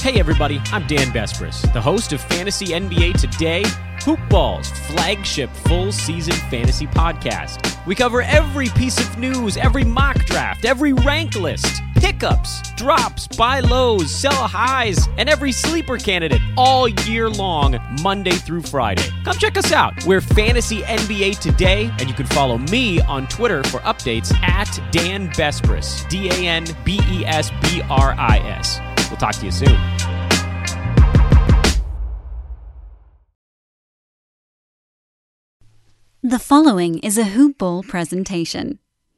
Hey everybody, I'm Dan Bespris, the host of Fantasy NBA Today, Hoop Ball's flagship full-season fantasy podcast. We cover every piece of news, every mock draft, every rank list, pickups, drops, buy lows, sell highs, and every sleeper candidate all year long, Monday through Friday. Come check us out. We're Fantasy NBA Today, and you can follow me on Twitter for updates at Dan Bespris, DANBESBRIS. We'll talk to you soon. The following is a Hoop Ball presentation.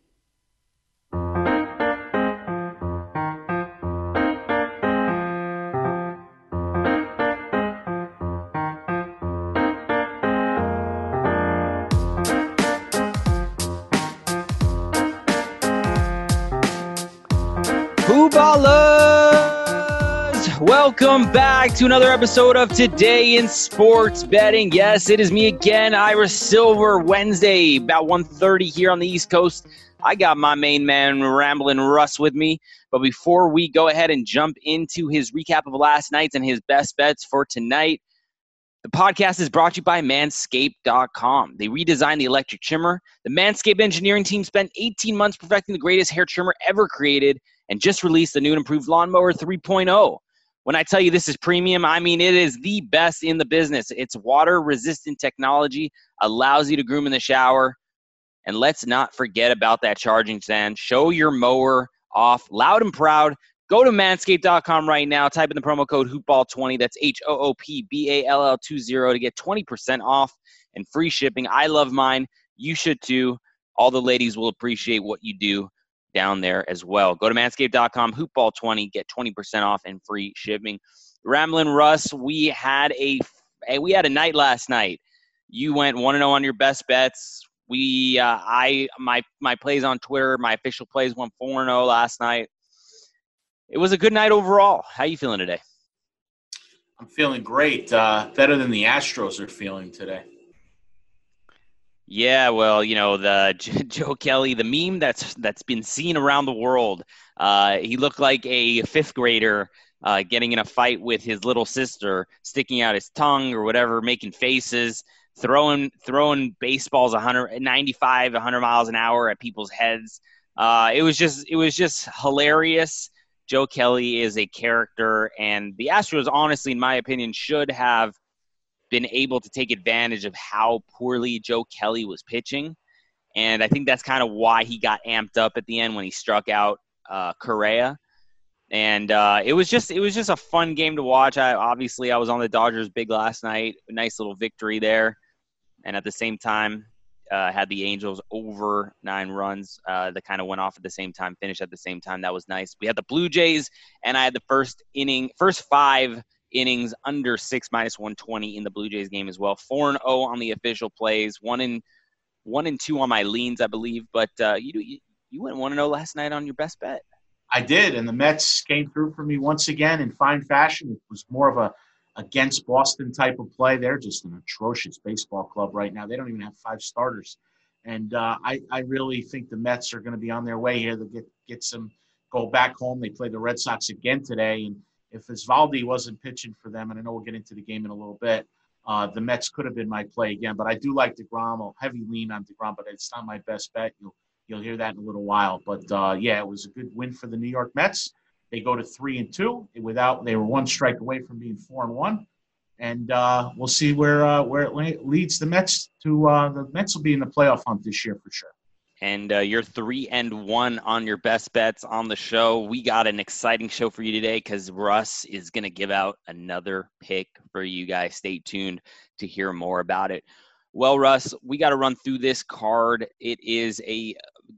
Hoop Ballers! Welcome back to another episode of Today in Sports Betting. Yes, it is me again, Ira Silver. Wednesday, about 1:30 here on the East Coast. I got my main man, Ramblin' Russ, with me. But before we go ahead and jump into his recap of last night's and his best bets for tonight, the podcast is brought to you by Manscaped.com. They redesigned the electric trimmer. The Manscaped engineering team spent 18 months perfecting the greatest hair trimmer ever created and just released the new and improved Lawnmower 3.0. When I tell you this is premium, I mean it is the best in the business. It's water-resistant technology, allows you to groom in the shower, and let's not forget about that charging stand. Show your mower off loud and proud. Go to Manscaped.com right now. Type in the promo code HoopBall20. That's HOOPBALL20 to get 20% off and free shipping. I love mine. You should too. All the ladies will appreciate what you do down there as well. Go to Manscaped.com, HoopBall20, get 20% off and free shipping. Ramblin' Russ, we had a night last night. You went 1-0 on your best bets. My plays on Twitter, my official plays went 4-0 last night. It was a good night overall. How you feeling today? I'm feeling great. Better than the Astros are feeling today. Yeah, well, you know, the Joe Kelly, the meme that's been seen around the world. He looked like a fifth grader getting in a fight with his little sister, sticking out his tongue or whatever, making faces, throwing baseballs 195, 100 miles an hour at people's heads. It was just hilarious. Joe Kelly is a character, and the Astros, honestly, in my opinion, should have been able to take advantage of how poorly Joe Kelly was pitching. And I think that's kind of why he got amped up at the end when he struck out Correa. And it was just a fun game to watch. I was on the Dodgers big last night. A nice little victory there. And at the same time, had the Angels over 9 runs that kind of went off at the same time, finished at the same time. That was nice. We had the Blue Jays, and I had the first 5 innings under 6 minus 120 in the Blue Jays game as well. 4-0 on the official plays, 1-2 on my leans, I believe. But you went 1-0 last night on your best bet. I did, and the Mets came through for me once again in fine fashion. It was more of a against Boston type of play. They're just an atrocious baseball club right now. They don't even have 5 starters. And I really think the Mets are going to be on their way here to get some go back home. They play the Red Sox again today. And if Eovaldi wasn't pitching for them, and I know we'll get into the game in a little bit, the Mets could have been my play again. But I do like DeGrom. A heavy lean on DeGrom, but it's not my best bet. You'll hear that in a little while. But, yeah, it was a good win for the New York Mets. They go to 3-2 they were 1 strike away from being 4-1, and we'll see where it leads the Mets to. The Mets will be in the playoff hunt this year for sure. And you're 3-1 on your best bets on the show. We got an exciting show for you today because Russ is going to give out another pick for you guys. Stay tuned to hear more about it. Well, Russ, we got to run through this card. It is a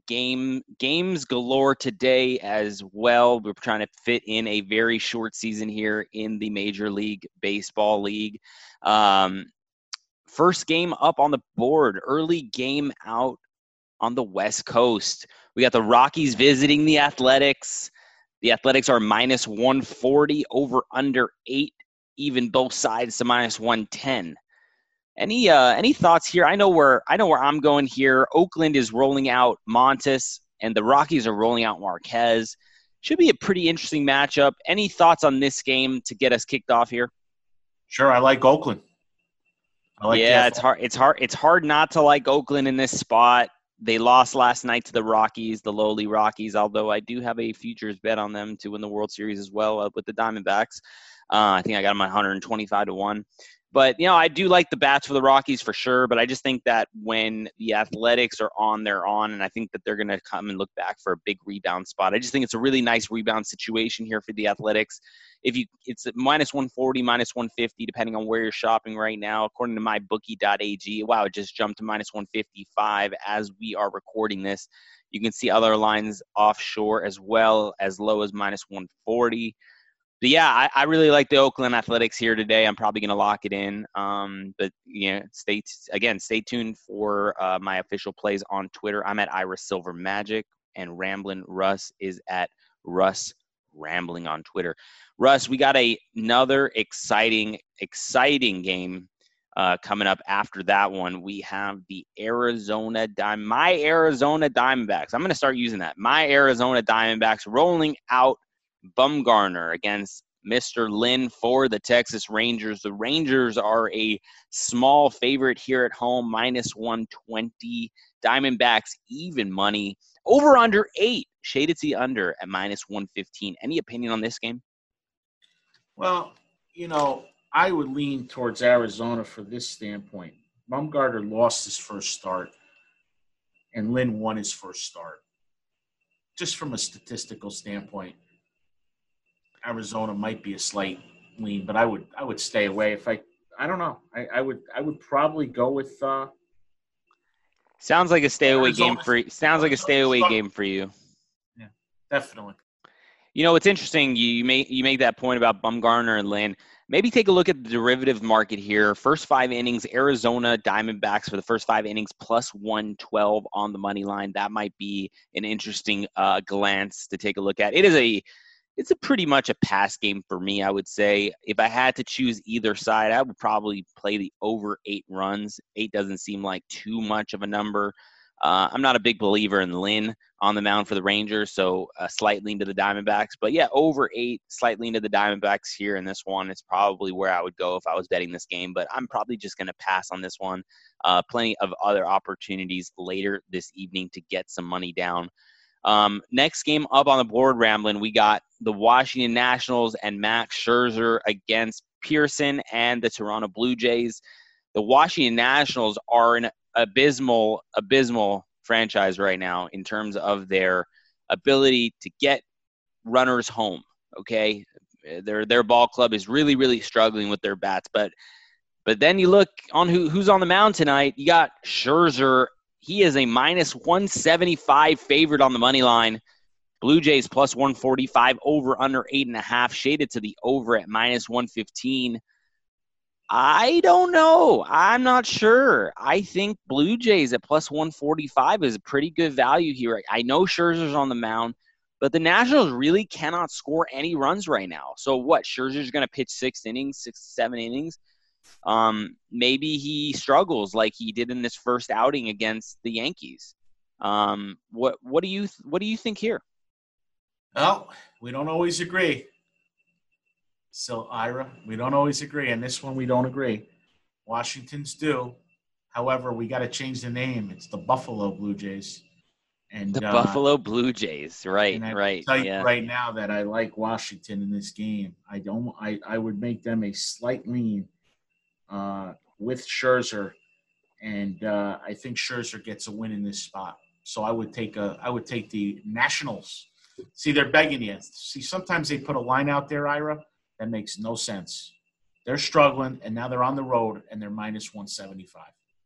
games galore today as well. We're trying to fit in a very short season here in the Major League Baseball League. First game up on the board, early game out on the West Coast. We got the Rockies visiting the Athletics. The Athletics are minus 140, over under 8, even both sides to minus 110. Any thoughts here? I know where I'm going here. Oakland is rolling out Montes, and the Rockies are rolling out Marquez. should be a pretty interesting matchup. Any thoughts on this game to get us kicked off here? Sure, I like Oakland. It's hard not to like Oakland in this spot. They lost last night to the Rockies, the lowly Rockies, although I do have a futures bet on them to win the World Series as well with the Diamondbacks. I think I got them at 125-1. But, I do like the bats for the Rockies for sure, but I just think that when the Athletics are on, they're on, and I think that they're going to come and look back for a big rebound spot. I just think it's a really nice rebound situation here for the Athletics. It's at minus 140, minus 150, depending on where you're shopping right now. According to mybookie.ag, wow, it just jumped to minus 155 as we are recording this. You can see other lines offshore as well, as low as minus 140. But yeah, I really like the Oakland Athletics here today. I'm probably going to lock it in. But stay tuned for my official plays on Twitter. I'm at Ira Silver Magic, and Ramblin' Russ is at Russ Rambling on Twitter. Russ, we got another exciting game coming up after that one. We have the my Arizona Diamondbacks. I'm going to start using that. My Arizona Diamondbacks rolling out Bumgarner against Mr. Lynn for the Texas Rangers. The Rangers are a small favorite here at home, minus 120. Diamondbacks even money. Over under 8. Shaded to the under at minus 115. Any opinion on this game? Well, I would lean towards Arizona for this standpoint. Bumgarner lost his first start, and Lynn won his first start. Just from a statistical standpoint, Arizona might be a slight lean, but I would stay away if I don't know. I would probably go with sounds like a stay away game for you. Yeah, definitely. It's interesting. You make that point about Bumgarner and Lynn. Maybe take a look at the derivative market here. First 5 innings, Arizona Diamondbacks for the first 5 innings plus 112 on the money line. That might be an interesting glance to take a look at. It's a pretty much a pass game for me, I would say. If I had to choose either side, I would probably play the over 8 runs. 8 doesn't seem like too much of a number. I'm not a big believer in Lynn on the mound for the Rangers, so a slight lean to the Diamondbacks. But yeah, over 8, slight lean to the Diamondbacks here in this one. It's probably where I would go if I was betting this game, but I'm probably just going to pass on this one. Plenty of other opportunities later this evening to get some money down. Next game up on the board, Ramblin', we got the Washington Nationals and Max Scherzer against Pearson and the Toronto Blue Jays. The Washington Nationals are an abysmal franchise right now in terms of their ability to get runners home. Okay, their ball club is really, really struggling with their bats. But then you look on who's on the mound tonight. You got Scherzer. He is a minus 175 favorite on the money line. Blue Jays plus 145, over under 8.5, shaded to the over at minus 115. I don't know. I'm not sure. I think Blue Jays at plus 145 is a pretty good value here. I know Scherzer's on the mound, but the Nationals really cannot score any runs right now. So what? Scherzer's going to pitch 6 to 7 innings. Maybe he struggles like he did in this first outing against the Yankees. What do you think here? Well, we don't always agree. So, Ira, we don't always agree. And this one, we don't agree. Washington's do. However, we got to change the name. It's the Buffalo Blue Jays. And the Buffalo Blue Jays, right? I tell you right now that I like Washington in this game. I would make them a slight lean with Scherzer, and I think Scherzer gets a win in this spot. So I would take the Nationals. See, they're begging you. See, sometimes they put a line out there, Ira, that makes no sense. They're struggling, and now they're on the road, and they're minus 175.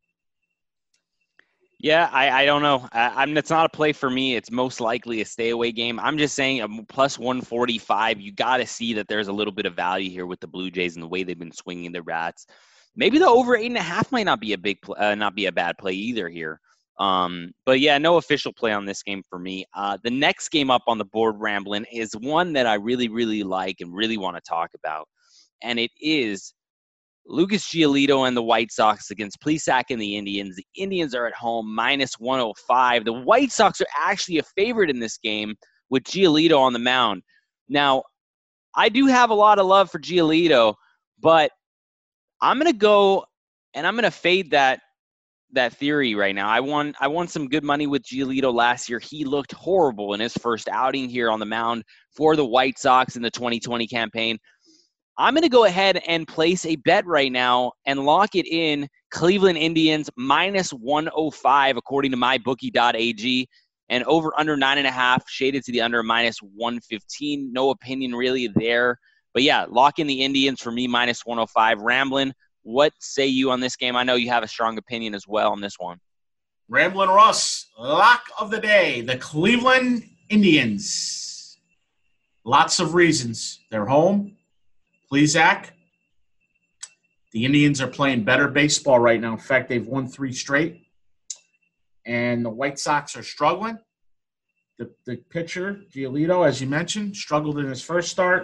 Yeah, I don't know. It's not a play for me. It's most likely a stay-away game. I'm just saying a plus 145. You got to see that there's a little bit of value here with the Blue Jays and the way they've been swinging their bats. Maybe the over 8.5 might not be a bad play either here. But yeah, no official play on this game for me. The next game up on the board, Ramblin', is one that I really, really like and really want to talk about. And it is Lucas Giolito and the White Sox against Plesac and the Indians. The Indians are at home, minus 105. The White Sox are actually a favorite in this game, with Giolito on the mound. Now, I do have a lot of love for Giolito, but I'm going to go and I'm going to fade that theory right now. I won some good money with Giolito last year. He looked horrible in his first outing here on the mound for the White Sox in the 2020 campaign. I'm going to go ahead and place a bet right now and lock it in Cleveland Indians minus 105 according to mybookie.ag, and over under 9.5 shaded to the under minus 115. No opinion really there. But yeah, lock in the Indians for me minus 105. Ramblin', what say you on this game? I know you have a strong opinion as well on this one. Ramblin' Russ, lock of the day, the Cleveland Indians. Lots of reasons. They're home. Please, Zach. The Indians are playing better baseball right now. In fact, they've won 3 straight. And the White Sox are struggling. The pitcher, Giolito, as you mentioned, struggled in his first start.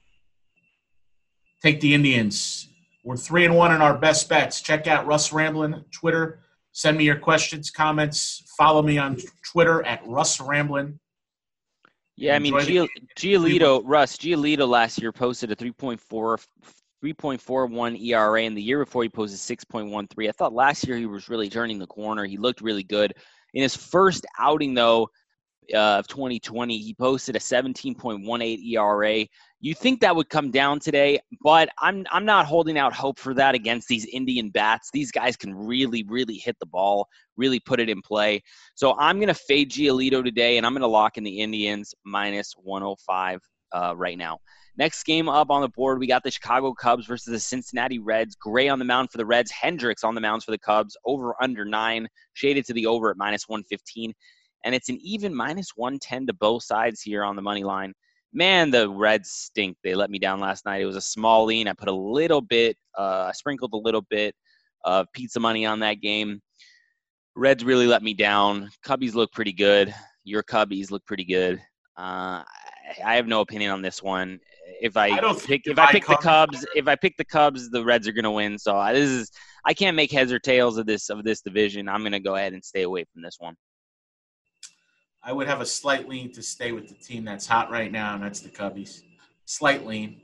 Take the Indians. We're 3-1 in our best bets. Check out Russ Ramblin' Twitter. Send me your questions, comments. Follow me on Twitter at Russ Ramblin'. Yeah, I mean, Giolito last year posted a 3.41 ERA, and the year before he posted 6.13. I thought last year he was really turning the corner. He looked really good. In his first outing, though, of 2020, he posted a 17.18 ERA. You think that would come down today, but I'm not holding out hope for that against these Indian bats. These guys can really, really hit the ball, really put it in play. So I'm going to fade Giolito today, and I'm going to lock in the Indians minus 105 right now. Next game up on the board, we got the Chicago Cubs versus the Cincinnati Reds. Gray on the mound for the Reds. Hendricks on the mounds for the Cubs. Over under 9, shaded to the over at minus 115. And it's an even minus 110 to both sides here on the money line. Man, the Reds stink. They let me down last night. It was a small lean. I put a little bit, sprinkled a little bit of pizza money on that game. Reds really let me down. Cubbies look pretty good. Your Cubbies look pretty good. I have no opinion on this one. If I pick the Cubs, the Reds are going to win. So I can't make heads or tails of this division. I'm going to go ahead and stay away from this one. I would have a slight lean to stay with the team that's hot right now, and that's the Cubbies. Slight lean.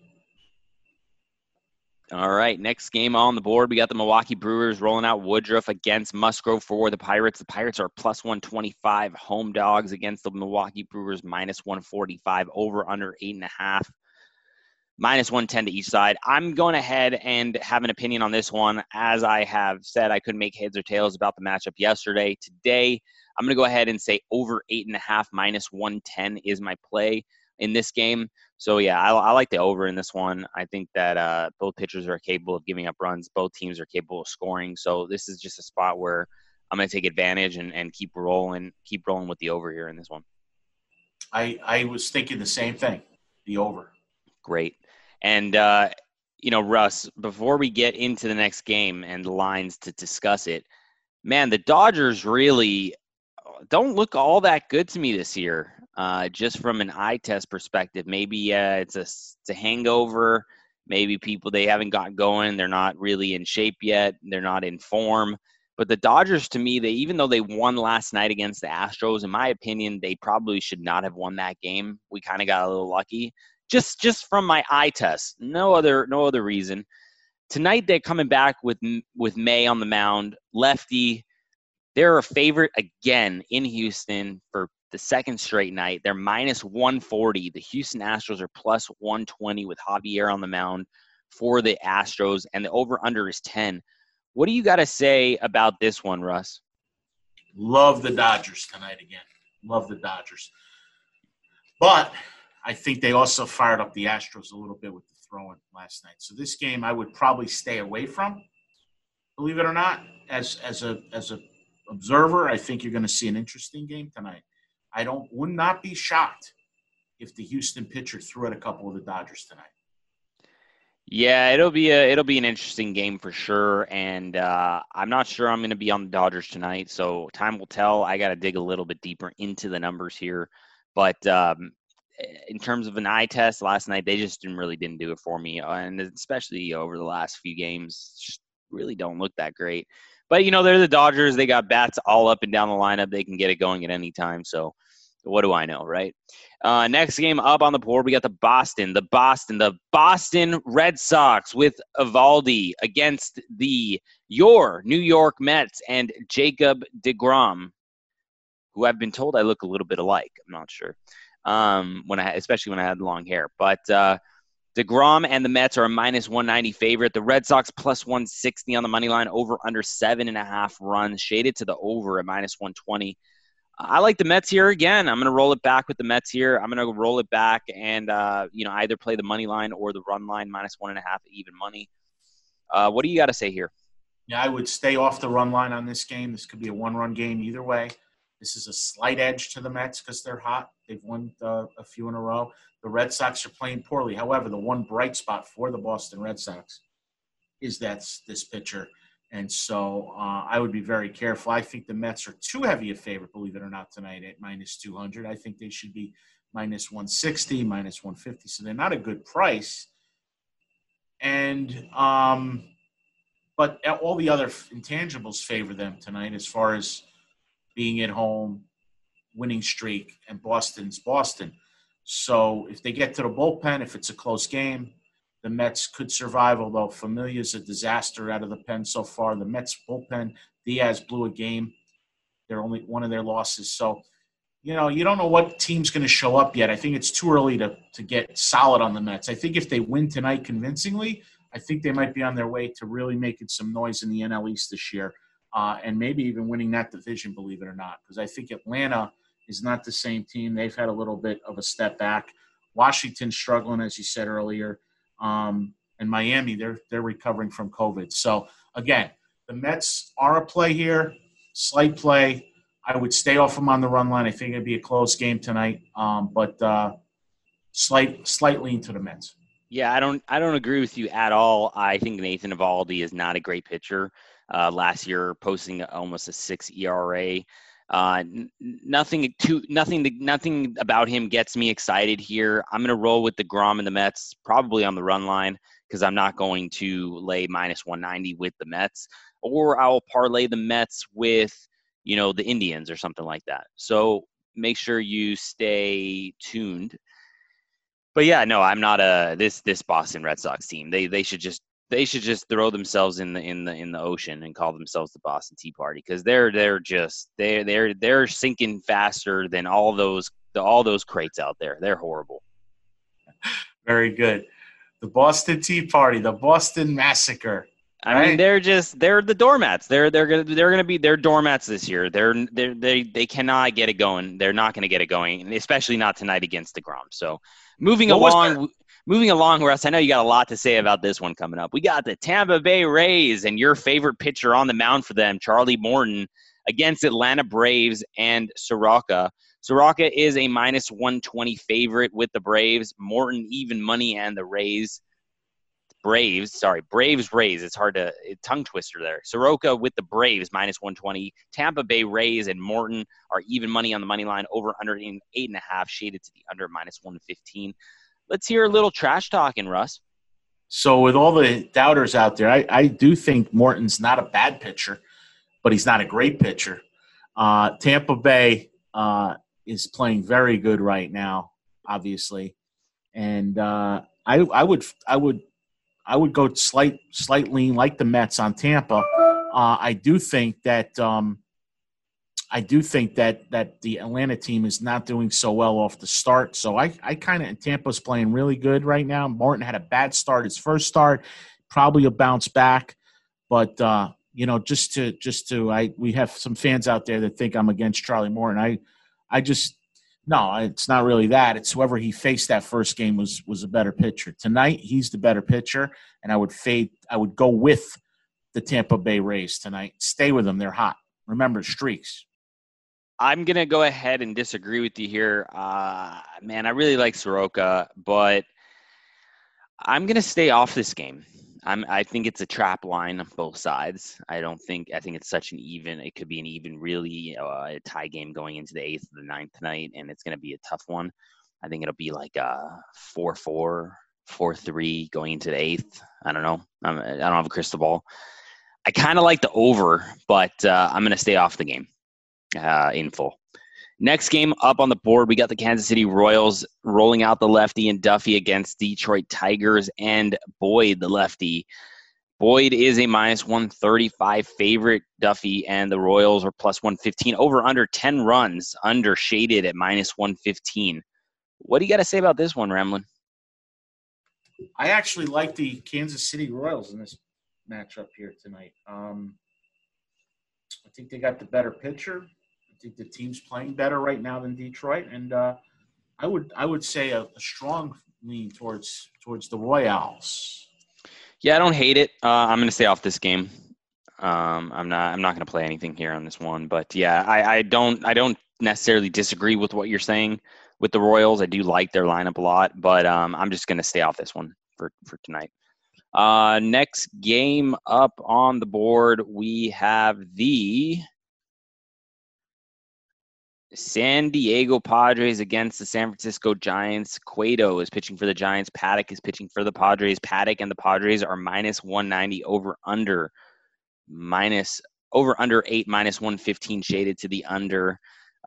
All right, next game on the board, we got the Milwaukee Brewers rolling out Woodruff against Musgrove for the Pirates. The Pirates are plus 125 home dogs against the Milwaukee Brewers minus 145, over under 8.5. Minus 110 to each side. I'm going ahead and have an opinion on this one. As I have said, I couldn't make heads or tails about the matchup yesterday. Today, I'm going to go ahead and say over 8.5 minus 110 is my play in this game. So, yeah, I like the over in this one. I think that both pitchers are capable of giving up runs. Both teams are capable of scoring. So this is just a spot where I'm going to take advantage and keep rolling with the over here in this one. I was thinking the same thing, the over. Great. And, Russ, before we get into the next game and the lines to discuss it, man, the Dodgers really don't look all that good to me this year, just from an eye test perspective. Maybe it's a hangover. Maybe they haven't got going. They're not really in shape yet. They're not in form. But the Dodgers, to me, even though they won last night against the Astros, in my opinion, they probably should not have won that game. We kind of got a little lucky. Just from my eye test, no other reason. Tonight they're coming back with May on the mound, lefty. They're a favorite again in Houston for the second straight night. They're minus 140. The Houston Astros are plus 120 with Javier on the mound for the Astros, and the over/under is 10. What do you got to say about this one, Russ? Love the Dodgers tonight again. Love the Dodgers. But I think they also fired up the Astros a little bit with the throwing last night. So this game I would probably stay away from, believe it or not. As a observer, I think you're going to see an interesting game tonight. Would not be shocked if the Houston pitcher threw at a couple of the Dodgers tonight. Yeah, it'll be an interesting game for sure, and I'm not sure I'm going to be on the Dodgers tonight, so time will tell. I got to dig a little bit deeper into the numbers here, but in terms of an eye test last night, they just didn't do it for me, and especially over the last few games, just really don't look that great. But they're the Dodgers. They got bats all up and down the lineup. They can get it going at any time. So What do I know, right? Next game up on the board, we got the Boston Red Sox with Eovaldi against your New York Mets and Jacob deGrom, who I've been told I look a little bit alike. I'm not sure, especially when I had long hair. But deGrom and the Mets are a minus 190 favorite. The Red Sox plus 160 on the money line, over under 7.5 runs, shaded to the over at minus 120. I like the Mets here again. I'm going to roll it back with the Mets here. I'm going to roll it back and either play the money line or the run line, minus 1.5 even money. What do you got to say here? Yeah, I would stay off the run line on this game. This could be a one-run game either way. This is a slight edge to the Mets because they're hot. They've won a few in a row. The Red Sox are playing poorly. However, the one bright spot for the Boston Red Sox is this pitcher. And so I would be very careful. I think the Mets are too heavy a favorite, believe it or not, tonight at minus 200. I think they should be minus 160, minus 150. So they're not a good price. And but all the other intangibles favor them tonight as far as being at home, winning streak, and Boston's Boston. So if they get to the bullpen, if it's a close game, the Mets could survive, although Familia's a disaster out of the pen so far. The Mets bullpen, Diaz blew a game. They're only one of their losses. So, you don't know what team's going to show up yet. I think it's too early to get solid on the Mets. I think if they win tonight convincingly, I think they might be on their way to really making some noise in the NL East this year and maybe even winning that division, believe it or not, because I think Atlanta is not the same team. They've had a little bit of a step back. Washington's struggling, as you said earlier. And Miami, they're recovering from COVID. So, again, the Mets are a play here, slight play. I would stay off them on the run line. I think it'd be a close game tonight, but slight lean to the Mets. Yeah, I don't agree with you at all. I think Nathan Eovaldi is not a great pitcher. Last year, posting almost a 6 ERA. Nothing about him gets me excited here. I'm going to roll with deGrom and the Mets, probably on the run line, because I'm not going to lay minus 190 with the Mets, or I'll parlay the Mets with, the Indians or something like that. So make sure you stay tuned. But yeah, no, I'm not this Boston Red Sox team. They should just throw themselves in the ocean and call themselves the Boston Tea Party, because they're sinking faster than all those crates out there. They're horrible. Very good. The Boston Tea Party, the Boston Massacre. Right? I mean, they're the doormats. They're gonna be doormats this year. They cannot get it going. They're not gonna get it going, and especially not tonight against deGrom. So moving along, Russ, I know you got a lot to say about this one coming up. We got the Tampa Bay Rays and your favorite pitcher on the mound for them, Charlie Morton, against Atlanta Braves and Soroka. Soroka is a minus 120 favorite with the Braves. Morton even money and the Rays. Braves. It's tongue twister there. Soroka with the Braves, minus 120. Tampa Bay Rays and Morton are even money on the money line, over under 8.5, shaded to the under, minus 115. Let's hear a little trash talking, Russ. So with all the doubters out there, I do think Morton's not a bad pitcher, but he's not a great pitcher. Tampa Bay is playing very good right now, obviously, and I would go slight lean like the Mets on Tampa. I do think that the Atlanta team is not doing so well off the start. So Tampa's playing really good right now. Morton had a bad start, his first start, probably a bounce back. But we have some fans out there that think I'm against Charlie Morton. No, it's not really that. It's whoever he faced that first game was a better pitcher. Tonight, he's the better pitcher, and I would go with the Tampa Bay Rays tonight. Stay with them. They're hot. Remember, streaks. I'm going to go ahead and disagree with you here. Man, I really like Soroka, but I'm going to stay off this game. I think it's a trap line on both sides. I think it's such an even. It could be an even, really a tie game going into the 8th or the 9th tonight, and it's going to be a tough one. I think it'll be like a 4-4, 4-3 going into the 8th. I don't know. I don't have a crystal ball. I kind of like the over, but I'm going to stay off the game in full. Next game up on the board, we got the Kansas City Royals rolling out the lefty and Duffy against Detroit Tigers and Boyd, the lefty. Boyd is a minus 135 favorite. Duffy and the Royals are plus 115. Over under 10 runs, under shaded at minus 115. What do you got to say about this one, Ramlin? I actually like the Kansas City Royals in this matchup here tonight. I think they got the better pitcher. I think the team's playing better right now than Detroit, and I would say a strong lean towards the Royals. Yeah, I don't hate it. I'm going to stay off this game. I'm not going to play anything here on this one, but yeah, I don't necessarily disagree with what you're saying with the Royals. I do like their lineup a lot, but I'm just going to stay off this one for tonight. Next game up on the board, we have the San Diego Padres against the San Francisco Giants. Cueto is pitching for the Giants. Paddock is pitching for the Padres. Paddock and the Padres are minus 190 over under 8, minus 115 shaded to the under.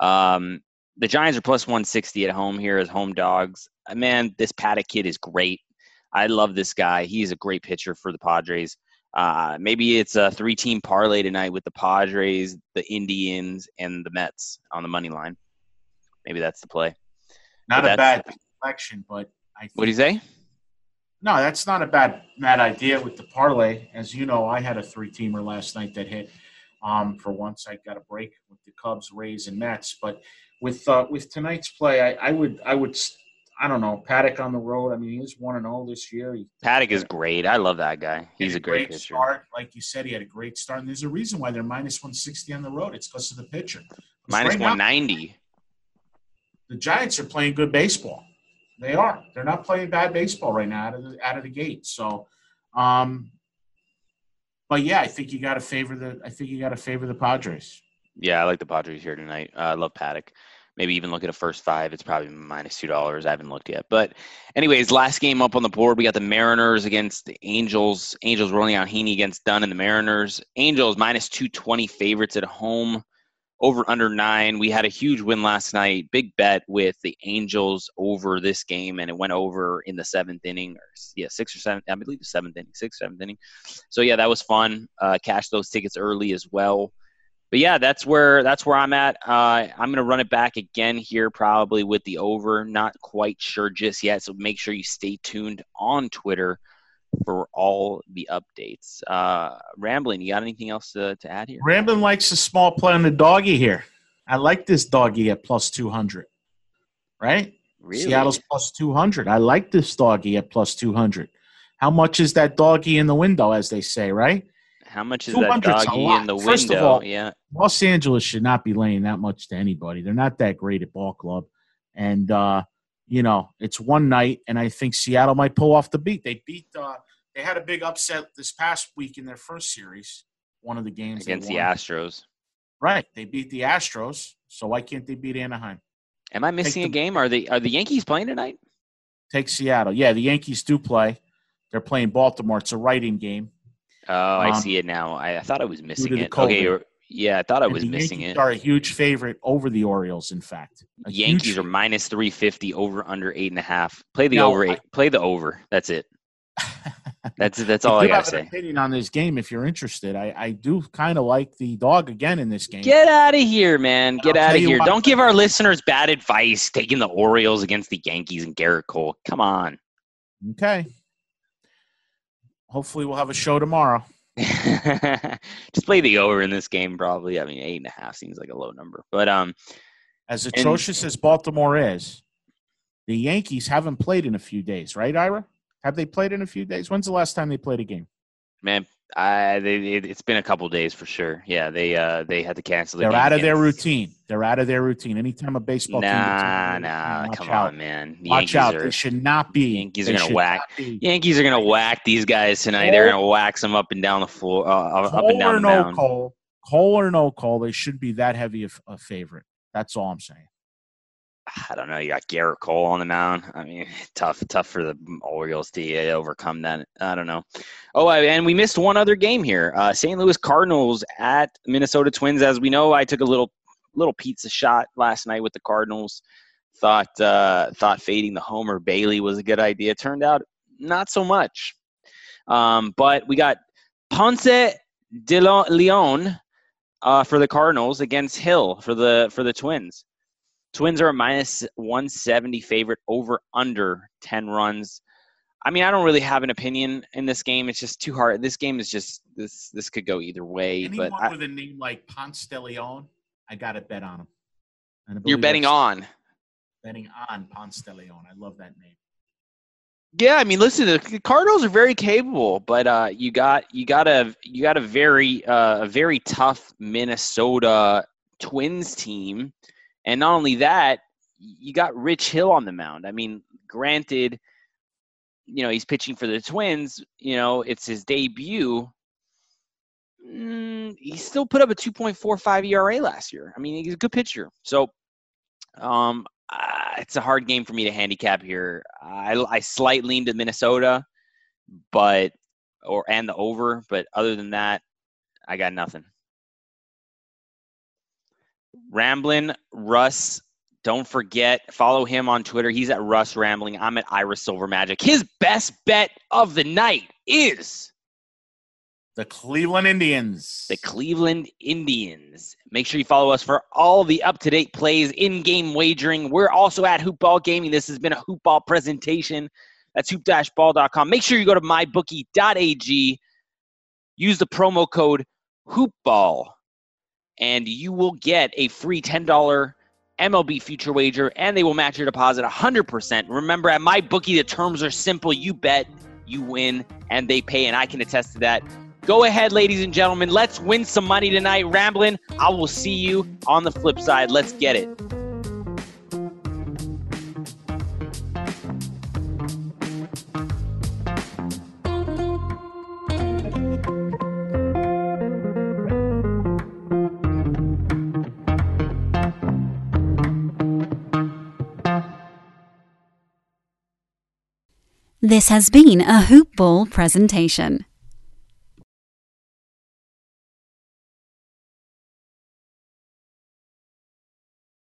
The Giants are plus 160 at home here as home dogs. Man, this Paddock kid is great. I love this guy. He's a great pitcher for the Padres. Maybe it's a 3-team parlay tonight with the Padres, the Indians, and the Mets on the money line. Maybe that's the play. Not a bad selection, but I think, what do you say? No, that's not a bad idea with the parlay. As you know, I had a 3-teamer last night that hit. For once, I got a break with the Cubs, Rays, and Mets. But with tonight's play, I would. I don't know, Paddock on the road. I mean, he was 1-0 this year. Paddock is great. I love that guy. He's a great pitcher. Start. Like you said, he had a great start. And there's a reason why they're minus 160 on the road. It's because of the pitcher. Minus 190. The Giants are playing good baseball. They are. They're not playing bad baseball right now out of the gate. So, but yeah, I think you got to favor the Padres. Yeah, I like the Padres here tonight. I love Paddock. Maybe even look at a first 5. It's probably minus $2. I haven't looked yet. But anyways, last game up on the board, we got the Mariners against the Angels. Angels rolling out Heaney against Dunn and the Mariners. Angels minus 220 favorites at home. Over under 9. We had a huge win last night. Big bet with the Angels over this game, and it went over in the 7th inning. 6th or 7th. I believe the 7th inning. 6th, 7th inning. So, yeah, that was fun. Cashed those tickets early as well. But yeah, that's where I'm at. I'm going to run it back again here, probably with the over. Not quite sure just yet, so make sure you stay tuned on Twitter for all the updates. Ramblin', you got anything else to add here? Ramblin' likes a small play on the doggy here. I like this doggy at plus 200. Right? Really? Seattle's plus 200. I like this doggy at plus 200. How much is that doggy in the window, as they say, right? How much is that doggy in the window? First of all, yeah. Los Angeles should not be laying that much to anybody. They're not that great at ball club. And, it's one night, and I think Seattle might pull off the beat. They had a big upset this past week in their first series, one of the games. Against the Astros. Right. They beat the Astros, so why can't they beat Anaheim? Am I missing a game? Are the Yankees playing tonight? Take Seattle. Yeah, the Yankees do play. They're playing Baltimore. It's a writing game. Oh, I see it now. I thought I was missing it. Okay, yeah, I thought I was missing it. The Yankees are a huge favorite over the Orioles, in fact. Yankees are minus 350 over under 8.5. Play the over. Play the over. That's it. That's all I got to say. I have an opinion on this game if you're interested. I do kind of like the dog again in this game. Get out of here, man. Get out of here. Don't give our listeners bad advice taking the Orioles against the Yankees and Garrett Cole. Come on. Okay. Hopefully we'll have a show tomorrow. Just play the over in this game, probably. I mean, 8.5 seems like a low number. But as atrocious as Baltimore is, the Yankees haven't played in a few days, right, Ira? Have they played in a few days? When's the last time they played a game? Man, it's been a couple days for sure. Yeah, they had to cancel. They're out of their routine. They're out of their routine. Anytime a baseball team. Come on, man. Watch out. They should not be. Yankees are gonna whack. Yankees are gonna whack these guys tonight. They're gonna wax them up and down the floor, up and down the mound. Cole or no Cole, they should be that heavy a favorite. That's all I'm saying. I don't know. You got Garrett Cole on the mound. I mean, tough for the Orioles to overcome that. I don't know. Oh, and we missed one other game here. St. Louis Cardinals at Minnesota Twins. As we know, I took a little little pizza shot last night with the Cardinals. Thought fading the homer Bailey was a good idea. Turned out not so much. But we got Ponce de Leon for the Cardinals against Hill for the Twins. Twins are a minus 170 favorite, over under 10 runs. I mean, I don't really have an opinion in this game. It's just too hard. This game is just this could go either way. Anyone with a name like Ponce de Leon, I got to bet on him. You're betting on Ponce de Leon. I love that name. Yeah, I mean, listen, the Cardinals are very capable, but you got a very tough Minnesota Twins team, and not only that, you got Rich Hill on the mound. I mean, granted, he's pitching for the Twins. It's his debut. He still put up a 2.45 ERA last year. I mean, he's a good pitcher. So, it's a hard game for me to handicap here. I slight lean to Minnesota, and the over. But other than that, I got nothing. Ramblin' Russ. Don't forget, follow him on Twitter. He's at Russ Rambling. I'm at Iris Silver Magic. His best bet of the night is the Cleveland Indians. The Cleveland Indians. Make sure you follow us for all the up-to-date plays, in-game wagering. We're also at Hoopball Gaming. This has been a Hoopball presentation. That's hoop-ball.com. Make sure you go to mybookie.ag. Use the promo code HOOPBALL, and you will get a free $10 MLB future wager, and they will match your deposit 100%. Remember, at MyBookie, the terms are simple. You bet, you win, and they pay, and I can attest to that. Go ahead, ladies and gentlemen. Let's win some money tonight. Ramblin', I will see you on the flip side. Let's get it. This has been a Hoop Ball presentation.